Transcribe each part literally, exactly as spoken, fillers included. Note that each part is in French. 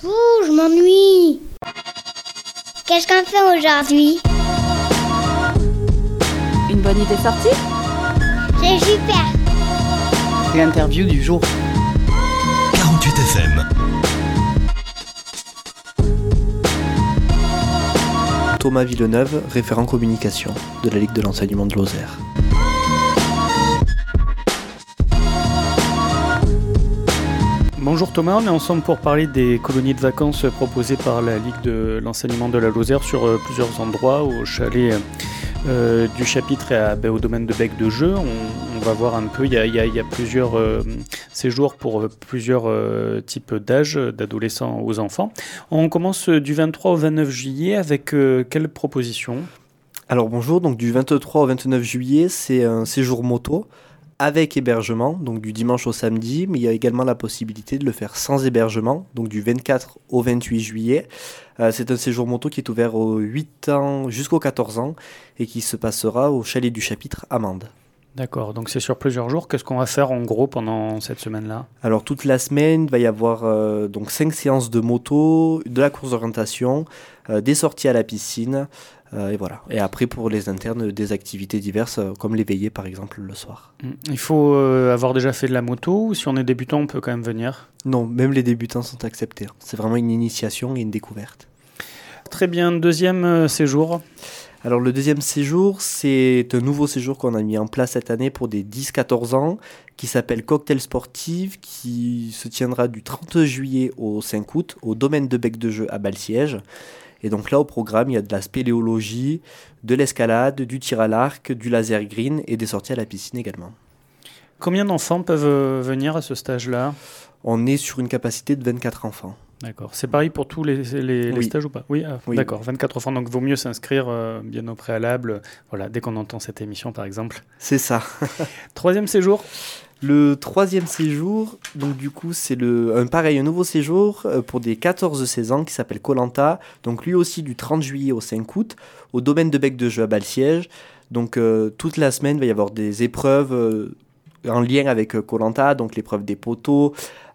Ouh, je m'ennuie. Qu'est-ce qu'on fait aujourd'hui? Une bonne idée sortie? C'est super. L'interview du jour. quarante-huit F M. Thomas Villeneuve, référent communication de la Ligue de l'enseignement de Lozère. Bonjour Thomas, on est ensemble pour parler des colonies de vacances proposées par la Ligue de l'enseignement de la Lozère sur euh, plusieurs endroits, au chalet euh, du chapitre et à, ben, au domaine de Bec de Jeu. On, on va voir un peu, il y a, il y a, il y a plusieurs euh, séjours pour euh, plusieurs euh, types d'âge, d'adolescents aux enfants. On commence du vingt-trois au vingt-neuf juillet avec euh, quelle proposition ? Alors bonjour, donc du vingt-trois au vingt-neuf juillet, c'est un séjour moto avec hébergement, donc du dimanche au samedi, mais il y a également la possibilité de le faire sans hébergement, donc du vingt-quatre au vingt-huit juillet. Euh, c'est un séjour moto qui est ouvert aux huit ans jusqu'aux quatorze ans et qui se passera au chalet du chapitre à Mende. D'accord, donc c'est sur plusieurs jours. Qu'est-ce qu'on va faire en gros pendant cette semaine-là ? Alors toute la semaine, il va y avoir euh, donc cinq séances de moto, de la course d'orientation, euh, des sorties à la piscine, euh, et voilà. Et après pour les internes, des activités diverses euh, comme les veillées par exemple le soir. Il faut euh, avoir déjà fait de la moto ou si on est débutant, on peut quand même venir ? Non, même les débutants sont acceptés. C'est vraiment une initiation et une découverte. Très bien, deuxième euh, séjour. Alors le deuxième séjour, c'est un nouveau séjour qu'on a mis en place cette année pour des dix quatorze ans qui s'appelle Cocktail Sportive, qui se tiendra du trente juillet au cinq août au domaine de Bec de Jeu à Balsiège. Et donc là au programme, il y a de la spéléologie, de l'escalade, du tir à l'arc, du laser green et des sorties à la piscine également. Combien d'enfants peuvent venir à ce stage-là ? On est sur une capacité de vingt-quatre enfants. D'accord. C'est pareil pour tous les, les, les oui. stages ou pas ? Oui, ah, oui. D'accord. vingt-quatre enfants, donc vaut mieux s'inscrire euh, bien au préalable. Voilà, dès qu'on entend cette émission, par exemple. C'est ça. Troisième séjour. Le troisième séjour, donc du coup, c'est le, un pareil, un nouveau séjour euh, pour des quatorze seize ans qui s'appelle Koh Lanta. Donc lui aussi du trente juillet au cinq août au domaine de Bec de Jeu à Balsiège. Donc euh, toute la semaine, il va y avoir des épreuves euh, en lien avec Koh Lanta, donc l'épreuve des poteaux,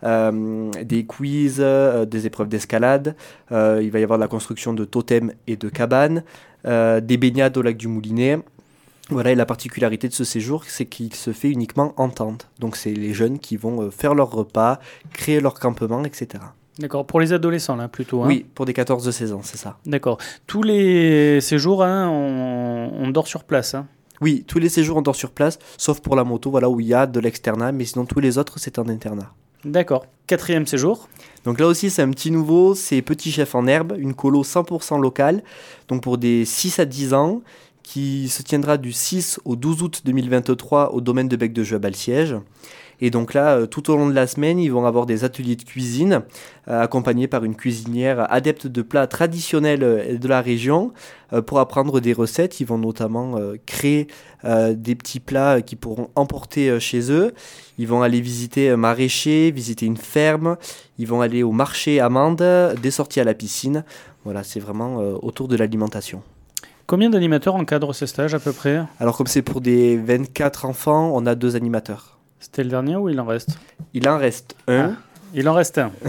euh, des quiz, euh, des épreuves d'escalade. Euh, il va y avoir la construction de totems et de cabanes, euh, des baignades au lac du Moulinet. Voilà, et la particularité de ce séjour, c'est qu'il se fait uniquement en tente. Donc c'est les jeunes qui vont euh, faire leur repas, créer leur campement, et cetera. D'accord, pour les adolescents là plutôt. Hein. Oui, pour des quatorze seize ans, c'est ça. D'accord. Tous les séjours, hein, on, on dort sur place. Hein. Oui, tous les séjours on dort sur place, sauf pour la moto, voilà, où il y a de l'externat, mais sinon tous les autres c'est en internat. D'accord. Quatrième séjour. Donc là aussi c'est un petit nouveau, c'est Petit Chef en herbe, une colo cent pour cent locale, donc pour des six à dix ans, qui se tiendra du six au douze août deux mille vingt-trois au domaine de Bec de Jeu à Balsiège. Et donc là, euh, tout au long de la semaine, ils vont avoir des ateliers de cuisine, euh, accompagnés par une cuisinière adepte de plats traditionnels euh, de la région. Euh, pour apprendre des recettes, ils vont notamment euh, créer euh, des petits plats qu'ils pourront emporter euh, chez eux. Ils vont aller visiter un maraîcher, visiter une ferme. Ils vont aller au marché à Mende, des sorties à la piscine. Voilà, c'est vraiment euh, autour de l'alimentation. Combien d'animateurs encadrent ces stages à peu près ? Alors comme c'est pour des vingt-quatre enfants, on a deux animateurs. C'était le dernier ou il en reste ? Il en reste un. Ah, il en reste un.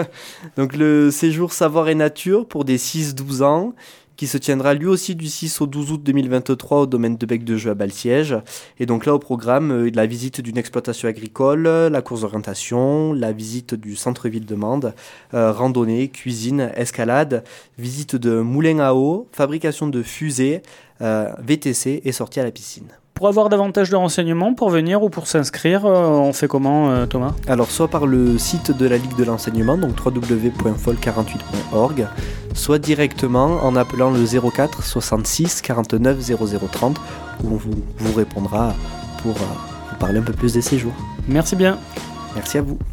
Donc le séjour Savoir et Nature pour des six douze ans, qui se tiendra lui aussi du six au douze août deux mille vingt-trois au domaine de Bec de Jeu à Balsiège. Et donc là au programme, euh, la visite d'une exploitation agricole, la course d'orientation, la visite du centre-ville de Mende, euh, randonnée, cuisine, escalade, visite de moulin à eau, fabrication de fusées, euh, V T C et sortie à la piscine. Pour avoir davantage de renseignements, pour venir ou pour s'inscrire, euh, on fait comment euh, Thomas ? Alors soit par le site de la Ligue de l'enseignement, donc w w w point fol quarante-huit point org, soit directement en appelant le zéro quatre soixante-six quarante-neuf zéro zéro trente, où on vous, vous répondra pour euh, vous parler un peu plus des séjours. Merci bien. Merci à vous.